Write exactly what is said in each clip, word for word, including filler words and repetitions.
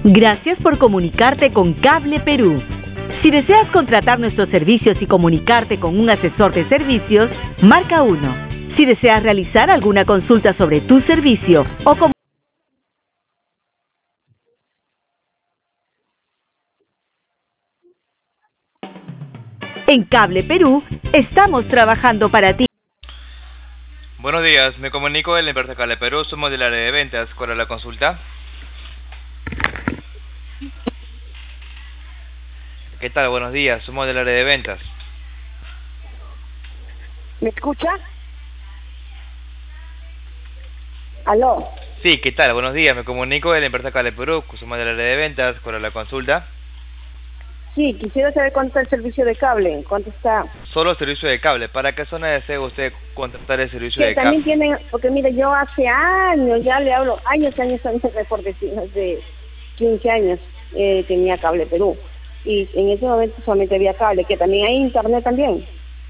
Gracias por comunicarte con Cable Perú. Si deseas contratar nuestros servicios y comunicarte con un asesor de servicios, marca uno. Si deseas realizar alguna consulta sobre tu servicio o com- En Cable Perú, estamos trabajando para ti. Buenos días, me comunico de la empresa Cable Perú, somos del área de ventas. ¿Cuál es la consulta? ¿Qué tal? Buenos días, somos del área de ventas. ¿Me escucha? ¿Aló? Sí, ¿qué tal? Buenos días, me comunico de la empresa Cable Perú, somos del área de ventas. ¿Cuál es la consulta? Sí, quisiera saber cuánto está el servicio de cable, cuánto está. Solo servicio de cable. ¿Para qué zona desea usted contratar el servicio Que de también cable? tienen, porque mire, yo hace años, ya le hablo, años, años, años, por decir, de quince años eh, tenía Cable Perú. Y en ese momento solamente había cable, que también hay internet también.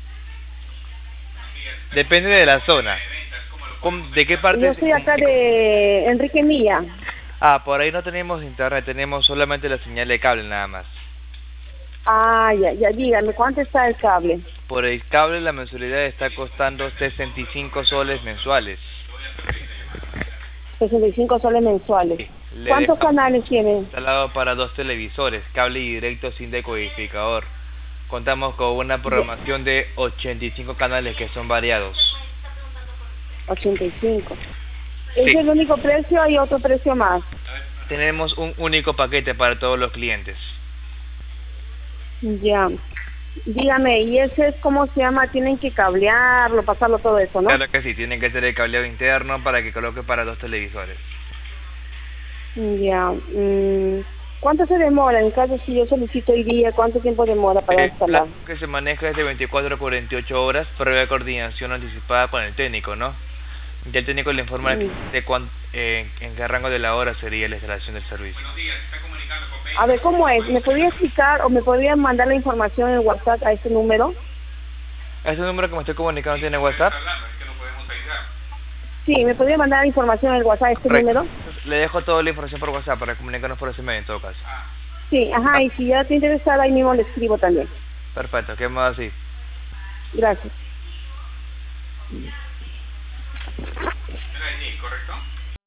Depende de la zona. ¿Cómo- ¿De qué parte? Yo soy acá de Enrique Milla. Ah, por ahí no tenemos internet, tenemos solamente la señal de cable nada más. Ah, ya, ya, dígame, ¿cuánto está el cable? Por el cable la mensualidad está costando sesenta y cinco soles mensuales. sesenta y cinco soles mensuales. Sí, le ¿Cuántos dejamos canales tienen? instalado para dos televisores, cable y directo sin decodificador. Contamos con una programación de ochenta y cinco canales que son variados. ochenta y cinco. ¿Es Sí. el único precio o hay otro precio más? Tenemos un único paquete para todos los clientes. Ya. Dígame, ¿y ese es cómo se llama? Tienen que cablearlo, pasarlo todo eso, ¿no? Claro que sí, tienen que hacer el cableado interno para que coloque para dos televisores. Ya. Mm, ¿Cuánto se demora? En caso si yo solicito hoy día, ¿cuánto tiempo demora para El instalar? plazo que se maneja es de veinticuatro a cuarenta y ocho horas, previa coordinación anticipada con el técnico, ¿no? Ya el técnico le informa Mm. de cuán, eh, en qué rango de la hora sería la instalación del servicio. A ver, ¿cómo es? ¿Me podría explicar o me podría mandar la información en WhatsApp a ese número? ¿Este número que me estoy comunicando tiene WhatsApp? Sí, ¿me podría mandar la información en WhatsApp a este Correcto. número? Le dejo toda la información por WhatsApp para comunicarnos por ese medio en todo caso. Sí, ajá, y si ya te interesa, ahí mismo le escribo también. Perfecto, quedamos así. Gracias. Era de Nick, ¿correcto?